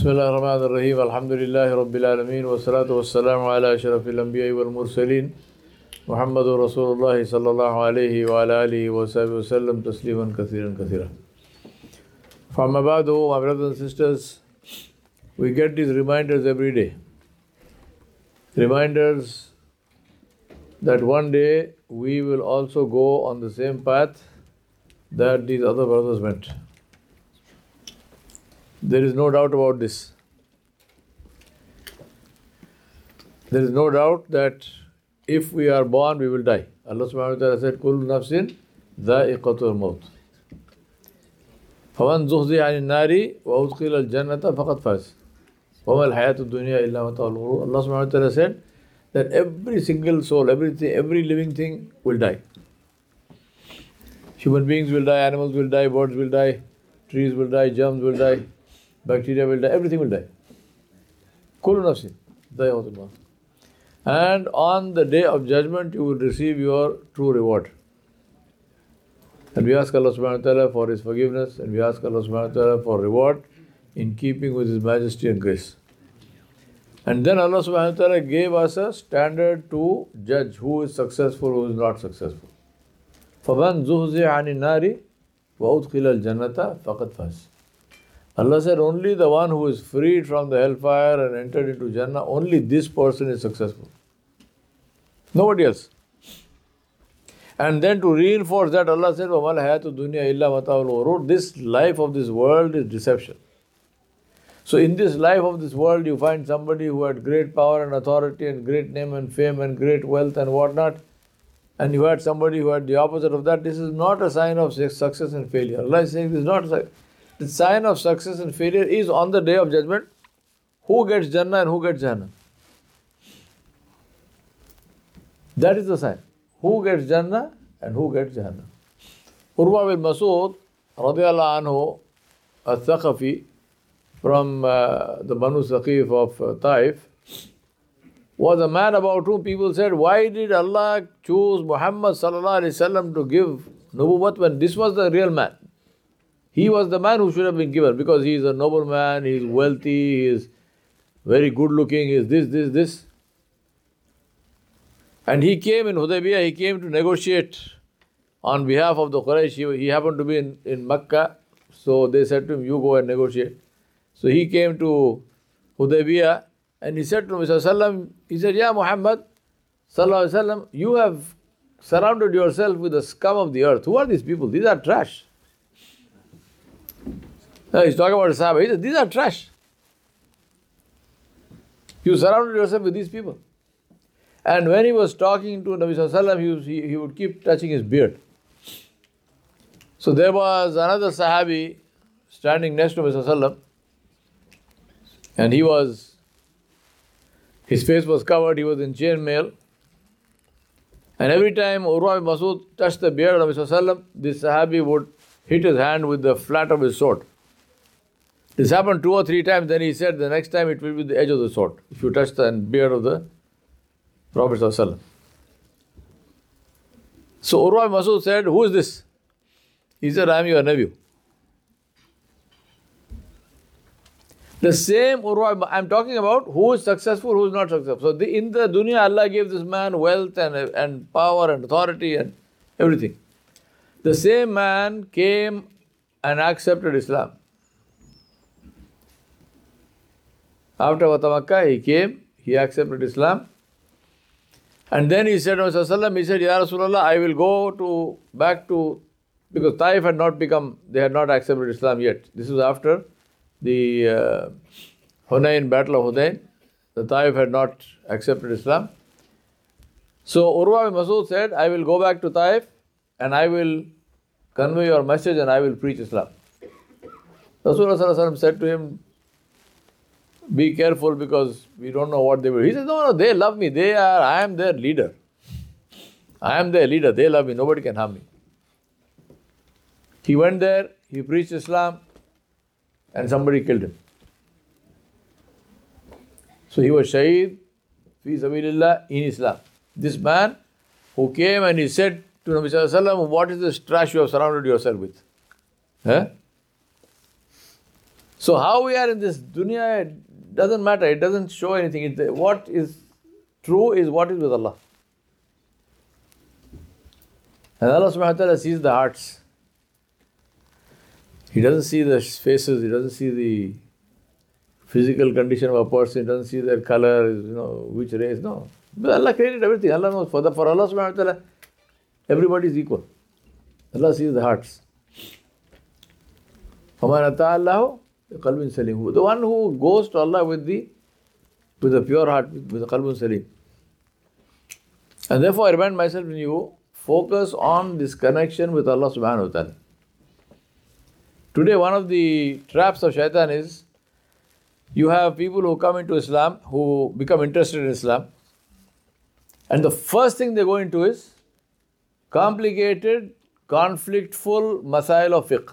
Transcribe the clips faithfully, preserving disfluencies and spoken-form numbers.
بسم الله الرحمن الرحيم الحمد لله رب العالمين والصلاة والسلام على أشرف الأنبياء والمرسلين محمد رسول الله صلى الله عليه وعلى آله وصحبه وسلم تسليما كثيرا كثيرا. From above, my brothers and sisters, we get these reminders every day. Reminders that one day we will also go on the same path that these other brothers went. There is no doubt about this. There is no doubt that if we are born, we will die. Allah subhanahu wa ta'ala said, Kullu nafsin dha'iqatul maut. فَمَنْ زُحْزِحَ عَنِ النَّارِ وَأُدْخِلَ الْجَنَّةَ فَقَدْ فَازَ وَمَا الْحَيَاةُ الدُّنْيَا إِلَّا مَتَاعُ الْغُرُورِ. Allah subhanahu wa ta'ala said that every single soul, everything, every living thing will die. Human beings will die, animals will die, birds will die, trees will die, germs will die, bacteria will die, everything will die. Kullu nafsin dha'iqatul maut. And on the day of judgment, you will receive your true reward. And we ask Allah subhanahu wa ta'ala for His forgiveness, and we ask Allah subhanahu wa ta'ala for reward in keeping with His majesty and grace. And then Allah subhanahu wa ta'ala gave us a standard to judge who is successful, who is not successful. فَمَنْ زُحْزِحَ عَنِ النَّارِ وَأُدْخِلَ الْجَنَّةَ فَقَدْ فَازَ. Allah said only the one who is freed from the hellfire and entered into Jannah, only this person is successful. Nobody else. And then to reinforce that, Allah said, وَمَا الْحَيَاةُ الدُّنْيَا إِلَّا مَتَاعُ الْغُرُورِ. This life of this world is deception. So in this life of this world, you find somebody who had great power and authority and great name and fame and great wealth and whatnot, and you had somebody who had the opposite of that. This is not a sign of success and failure. Allah is saying this is not a sign. The sign of success and failure is on the day of judgment. Who gets Jannah and who gets Jahannam? That is the sign. Who gets Jannah and who gets Jahannam? Urwa bin Mas'ud radiyallahu anhu, al-Thaqafi, from uh, the Banu Saqif of uh, Taif, was a man about whom people said, why did Allah choose Muhammad sallallahu alaihi wasallam to give nubuwwat when this was the real man? He was the man who should have been given, because he is a noble man, he is wealthy, he is very good looking, he is this, this, this. And he came in Hudaybiyah, he came to negotiate on behalf of the Quraysh. He, he happened to be in, in Makkah, so they said to him, you go and negotiate. So he came to Hudaybiyah and he said to him, he said, Ya Muhammad, sallallahu alaihi wasallam, you have surrounded yourself with the scum of the earth. Who are these people? These are trash. Now he's talking about the Sahaba. He said, these are trash. You surrounded yourself with these people. And when he was talking to Nabi sallallahu alaihi wasallam, he, was, he, he would keep touching his beard. So there was another Sahabi standing next to Nabi sallallahu alaihi wasallam, and he was, his face was covered, he was in chainmail. And every time Urwa bin Mas'ud touched the beard of Nabi sallallahu alaihi wasallam, this Sahabi would hit his hand with the flat of his sword. This happened two or three times, then he said the next time it will be the edge of the sword, if you touch the beard of the Prophet sallallahu alaihi wasallam. So Urwa bin Mas'ud said, who is this? He said, I am your nephew. The same Urwa, I am talking about who is successful, who is not successful. So the, in the dunya, Allah gave this man wealth and, and power and authority and everything. The same man came and accepted Islam. After Fatah Makkah, he came, he accepted Islam. And then he said, he said, Ya Rasulullah, I will go to back to, because Taif had not become, they had not accepted Islam yet. This was after the uh, Hunayn, Battle of Hunayn. The Taif had not accepted Islam. So Urwa bin Mas'ud said, I will go back to Taif and I will convey your message and I will preach Islam. Rasulullah said to him, be careful because we don't know what they will. He said, no, no, they love me. They are, I am their leader. I am their leader. They love me. Nobody can harm me. He went there, he preached Islam, and somebody killed him. So he was shaheed, fi sabilillah, in Islam. This man who came and he said to Nabi sallallahu alaihi wasallam, what is this trash you have surrounded yourself with? Huh? So how we are in this dunya, it doesn't matter. It doesn't show anything. It, what is true is what is with Allah. And Allah subhanahu wa ta'ala sees the hearts. He doesn't see the faces, He doesn't see the physical condition of a person, He doesn't see their color, you know, which race, no. But Allah created everything. Allah knows. For, the, for Allah subhanahu wa ta'ala, everybody is equal. Allah sees the hearts. فَمَنْ أَتَى اللَّهُ بِقَلْبٍ سَلِيمٍ. The one who goes to Allah with the with a pure heart, with, with a qalbun salim. And therefore I remind myself and you, focus on this connection with Allah subhanahu wa ta'ala. Today one of the traps of shaitan is, you have people who come into Islam, who become interested in Islam, and the first thing they go into is complicated, conflictful masail of fiqh.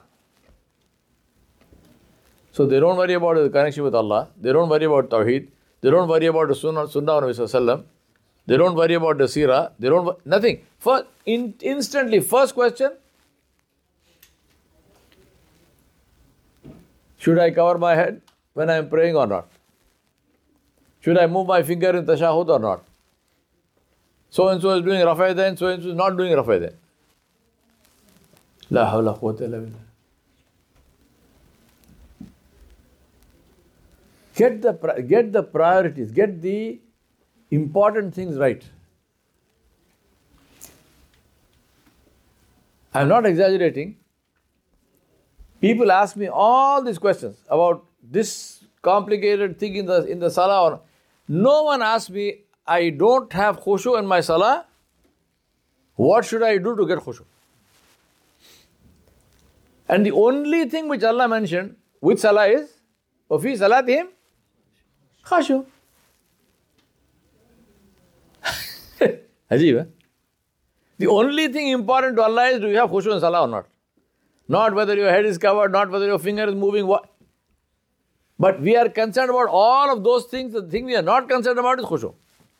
So they don't worry about the connection with Allah, they don't worry about Tawheed, they don't worry about the Sunnah, sunnah of Nabi Sallallahu Alaihi Wasallam, they don't worry about the Seerah, they don't, nothing. First, in, instantly, first question, should I cover my head when I am praying or not? Should I move my finger in tashahud or not? So and so is doing Rafa' Yadayn, so and so is not doing Rafa' Yadayn. La hawla quwwata illa billah. Get the, get the priorities, get the important things right. I am not exaggerating. People ask me all these questions about this complicated thing in the in the salah. No one asks me, I don't have khushu in my salah. What should I do to get khushu? And the only thing which Allah mentioned with salah is, وَفِي صَلَاتِهِمْ khashu. Ajib, eh? The only thing important to Allah is, do you have khushu in salah or not? Not whether your head is covered, not whether your finger is moving. What? But we are concerned about all of those things. The thing we are not concerned about is khushu.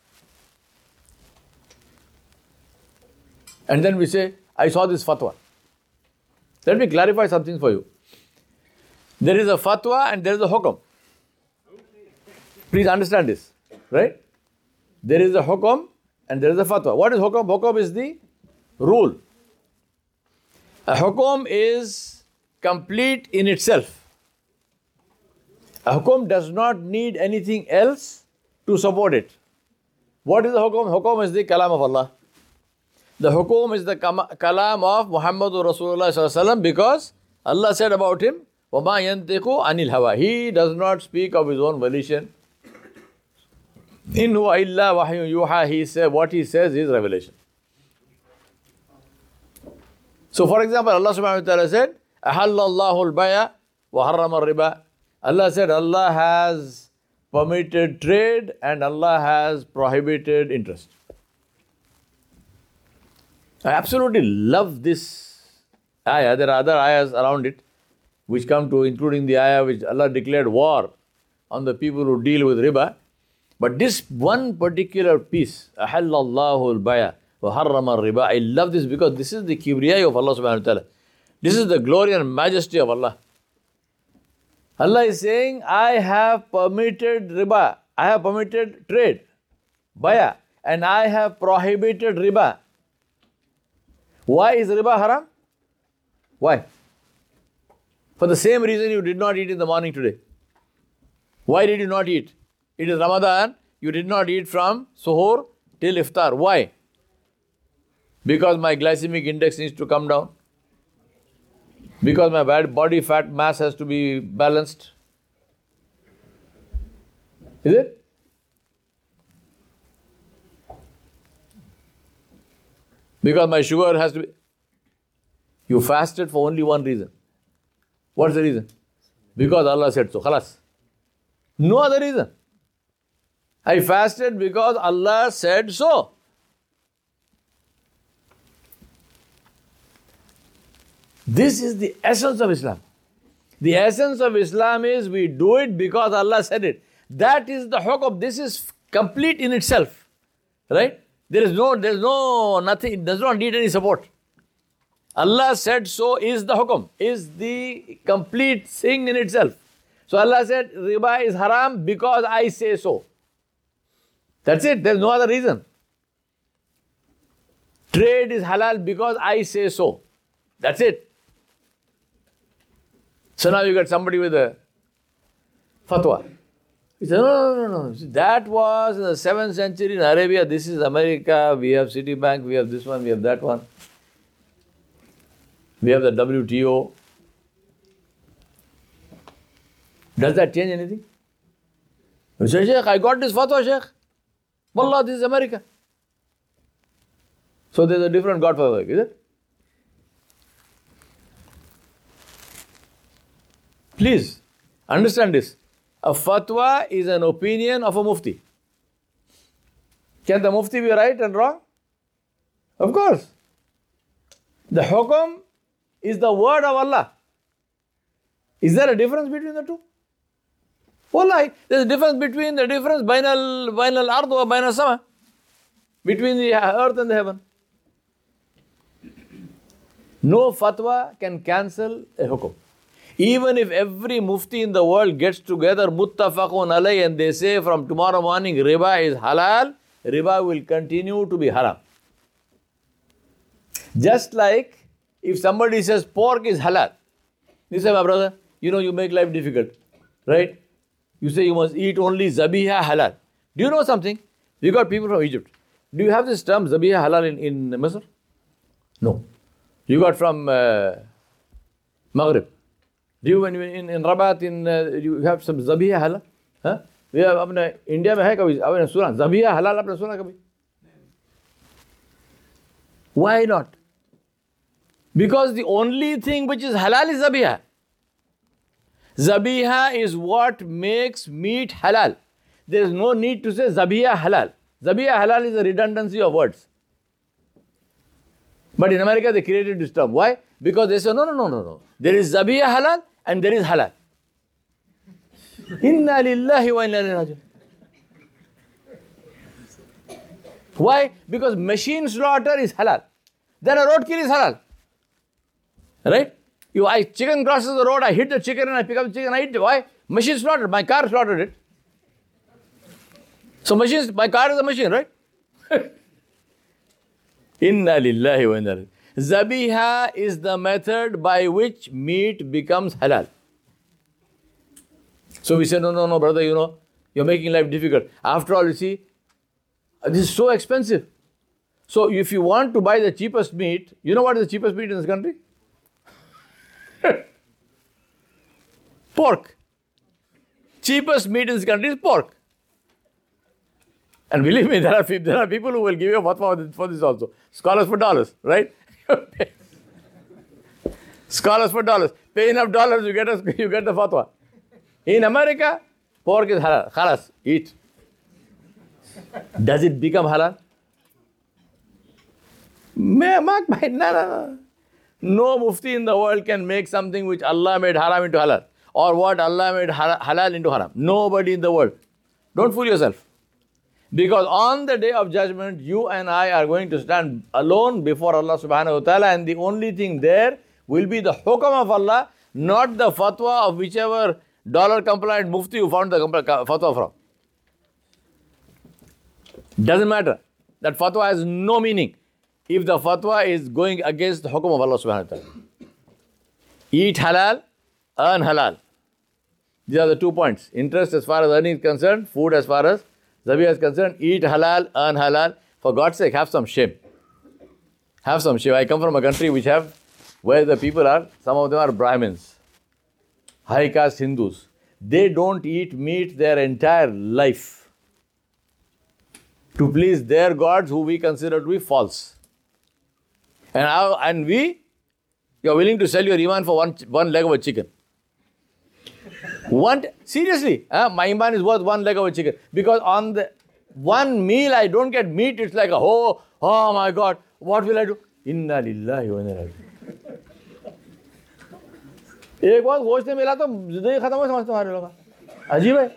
And then we say, I saw this fatwa. Let me clarify something for you. There is a fatwa and there is a hukum. Please understand this, right? There is a hukum and there is a fatwa. What is hukum? Hukum is the rule. A hukum is complete in itself. A hukum does not need anything else to support it. What is the hukum? Hukum is the kalam of Allah. The hukum is the kalam of Muhammadur Rasulullah sallallahu alaihi wasallam, because Allah said about him, وَمَا يَنْتِقُ عَنِ الْهَوَى. He does not speak of his own volition. إِنْ هُوَ إِلَّا وَحْيٌ يُوحَى. He said, what he says is revelation. So for example, Allah subhanahu wa ta'ala said, أَحَلَّ اللَّهُ الْبَيَعَ وَحَرَّمَ الرِّبَى. Allah said, Allah has permitted trade and Allah has prohibited interest. I absolutely love this ayah. There are other ayahs around it which come to, including the ayah which Allah declared war on the people who deal with riba. But this one particular piece, أَحَلَّ اللَّهُ الْبَيَعَ وَحَرَّمَ الرِّبَى. I love this because this is the kibriyai of Allah subhanahu wa ta'ala. This is the glory and majesty of Allah. Allah is saying, I have permitted riba, I have permitted trade, baya, and I have prohibited riba. Why is riba haram? Why? For the same reason you did not eat in the morning today. Why did you not eat? It is Ramadan, you did not eat from suhoor till iftar. Why? Because my glycemic index needs to come down. Because my body fat mass has to be balanced. Is it? Because my sugar has to be... You fasted for only one reason. What's the reason? Because Allah said so. Khalas. No other reason. I fasted because Allah said so. This is the essence of Islam. The essence of Islam is we do it because Allah said it. That is the hukum. This is complete in itself. Right? There is no, there is no, nothing, it does not need any support. Allah said so is the hukum, is the complete thing in itself. So Allah said, riba is haram because I say so. That's it. There's no other reason. Trade is halal because I say so. That's it. So now you got somebody with a fatwa. He said, no, no, no, no. That was in the seventh century in Arabia. This is America. We have Citibank. We have this one. We have that one. We have the W T O. Does that change anything? He said, Sheikh, I got this fatwa, Sheikh. Wallah, this is America. So there's a different God for work, is it? Please understand this. A fatwa is an opinion of a mufti. Can the mufti be right and wrong? Of course. The hukum is the word of Allah. Is there a difference between the two? Wallahi, there's a difference between the difference bain al-ard wa bain al-sama, between the earth and the heaven. No fatwa can cancel a hukum. Even if every mufti in the world gets together, muttafaqun alay, and they say from tomorrow morning riba is halal, riba will continue to be haram. Just like if somebody says pork is halal, you say, my brother, you know you make life difficult, right? You say you must eat only zabiha halal. Do you know something? We got people from Egypt. Do you have this term zabiha halal in, in Misr? No. You got from uh, Maghrib. Do you, when you in, in Rabat, in, uh, you have some zabiha halal? Huh? We have अपने India में है कभी आपने सुना zabiha halal आपने सुना कभी? Why not? Because the only thing which is halal is zabiha. Zabiha is what makes meat halal. There is no need to say zabiha halal. Zabiha halal is a redundancy of words. But in America they created this term. Why? Because they say no, no, no, no, no. There is zabiha halal and there is halal. Inna lillahi wa inna ilayhi raji'un. Why? Because machine slaughter is halal. Then a roadkill is halal. Right? You, I chicken crosses the road, I hit the chicken and I pick up the chicken, I eat it. Why? Machine slaughtered. My car slaughtered it. So machines, my car is a machine, right? Inna lillahi wa inna ilayhi. Zabiha is the method by which meat becomes halal. So we say, no, no, no, brother, you know, you're making life difficult. After all, you see, this is so expensive. So if you want to buy the cheapest meat, you know what is the cheapest meat in this country? Pork. Cheapest meat in this country is pork. And believe me, there are, there are people who will give you a fatwa for this also. Scholars for dollars, right? Scholars for dollars. Pay enough dollars, you get, a, you get the fatwa. In America, pork is halal. Khalas, eat. Does it become halal? Mark my, no, no, no. No mufti in the world can make something which Allah made haram into halal, or what Allah made halal into haram. Nobody in the world. Don't fool yourself. Because on the day of judgment, you and I are going to stand alone before Allah subhanahu wa ta'ala, and the only thing there will be the hukam of Allah, not the fatwa of whichever dollar compliant mufti you found the fatwa from. Doesn't matter. That fatwa has no meaning if the fatwa is going against the hukum of Allah subhanahu wa ta'ala. Eat halal, earn halal. These are the two points. Interest as far as earning is concerned, food as far as zabiha is concerned. Eat halal, earn halal. For God's sake, have some shame. Have some shame. I come from a country which have, where the people are, some of them are Brahmins, high caste Hindus. They don't eat meat their entire life to please their gods who we consider to be false. And, our, and we, you're willing to sell your iman for one, one leg of a chicken. One, seriously, uh, my iman is worth one leg of a chicken. Because on the one meal I don't get meat, it's like, a, oh, oh my God, what will I do? Inna lillahi wa inna ilayhi. एक बार गोश्त नहीं मिला तो जिंदगी खत्म हो समझते हमारे लोग अजीब है.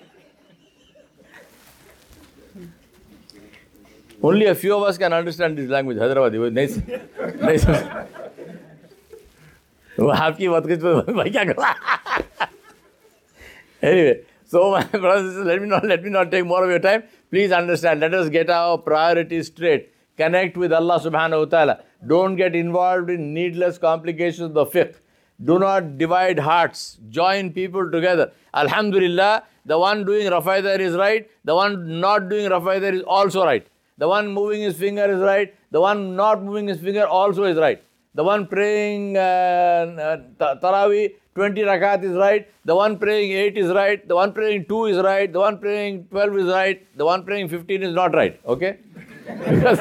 Only a few of us can understand this language. Hyderabadi नहीं नहीं समझ. वो आपकी बात कुछ भाई क्या कर Anyway, so my brothers, let me not let me not take more of your time. Please understand. Let us get our priorities straight. Connect with Allah subhanahu wa ta'ala. Don't get involved in needless complications of the fiqh. Do not divide hearts. Join people together. Alhamdulillah, the one doing Rafaidar is right. The one not doing Rafaidar is also right. The one moving his finger is right. The one not moving his finger also is right. The one praying uh, uh, Taraweeh, twenty rakat is right. The one praying eight is right. The one praying two is right. The one praying twelve is right. The one praying fifteen is not right. Okay? Because,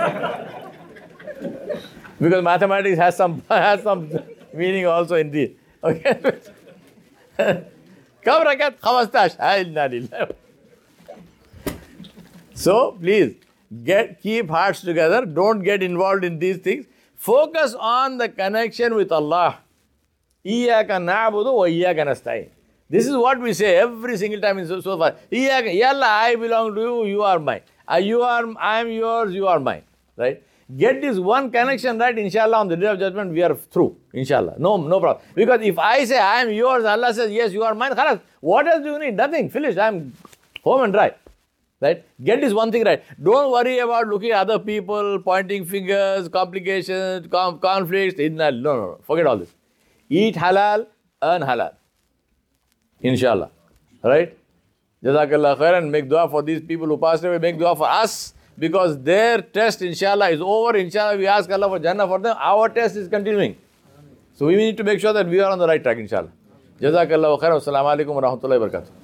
because mathematics has some has some meaning also in this. Okay? Kam rakat? Khamastash. So, please, get keep hearts together. Don't get involved in these things. Focus on the connection with Allah. Iyaka na'budu wa iyaka nasta'in. This is what we say every single time in so, so far. Iyaka, Ya Allah, I belong to you, you are mine. Uh, you are, I am yours, you are mine. Right? Get this one connection right, inshallah, on the day of judgment, we are through. Inshallah. No, no problem. Because if I say I am yours, Allah says, yes, you are mine. Khalas. What else do you need? Nothing. Finished. I am home and dry. Right? Get this one thing right. Don't worry about looking at other people, pointing fingers, complications, com- conflicts. No, no, no. Forget all this. Eat halal, earn halal. Inshallah. Right? Jazakallah khairan. Make dua for these people who passed away. Make dua for us. Because their test, inshallah, is over. Inshallah, we ask Allah for Jannah for them. Our test is continuing. So we need to make sure that we are on the right track, inshallah. Jazakallah khairan. Assalamu alaikum wa rahmatullahi wa barakatuh.